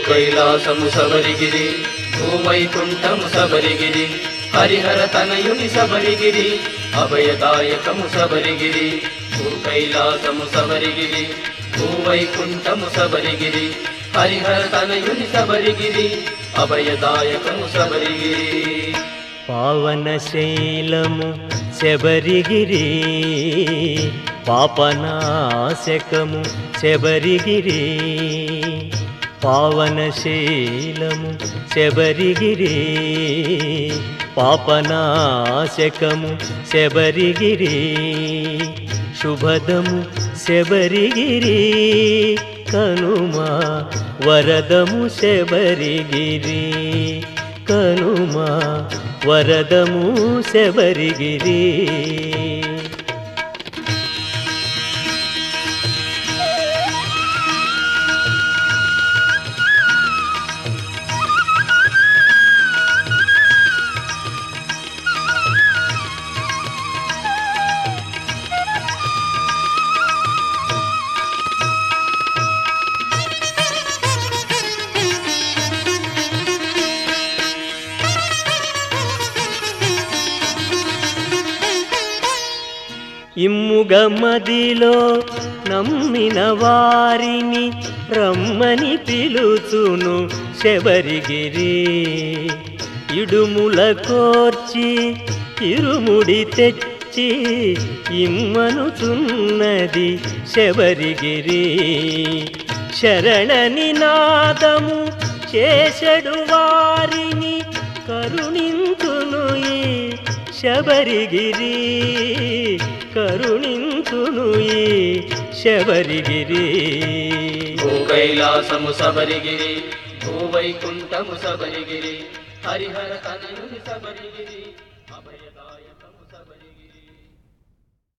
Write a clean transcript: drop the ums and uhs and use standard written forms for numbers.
కైలాసము శబరిగిరి భూవైకుంఠము శబరిగిరి హరిహర తనయుని శబరిగిరి అభయదాయకము శబరిగిరి కైలాసము శబరిగిరి భూవైకుంఠము శబరిగిరి హరిహర తనయుని శబరిగిరి అభయదాయకము శబరిగిరి పావన శైలము శబరిగిరి పాపనాశకము శబరిగిరి పావన శైలము శబరిగిరి పాపనాశకము శబరిగిరి శుభదము శబరిగిరి కనుమా వరదము శబరిగిరి కనుమా వరదము శబరిగిరి ఇమ్ముగ మదిలో నమ్మిన వారిని రమ్మని పిలుచును శబరిగిరి ఇడుముల కోర్చి ఇరుముడి తెచ్చి ఇమ్మనుచున్నది శబరిగిరి శరణ నినాదము చేసెడు వారిని కరుణించును ఈ శబరిగిరి కరుణించును ఈ శబరిగిరి కైలాసము శబరిగిరి భూవైకుంఠము శబరిగిరి హరిహర తనయుని శబరిగిరి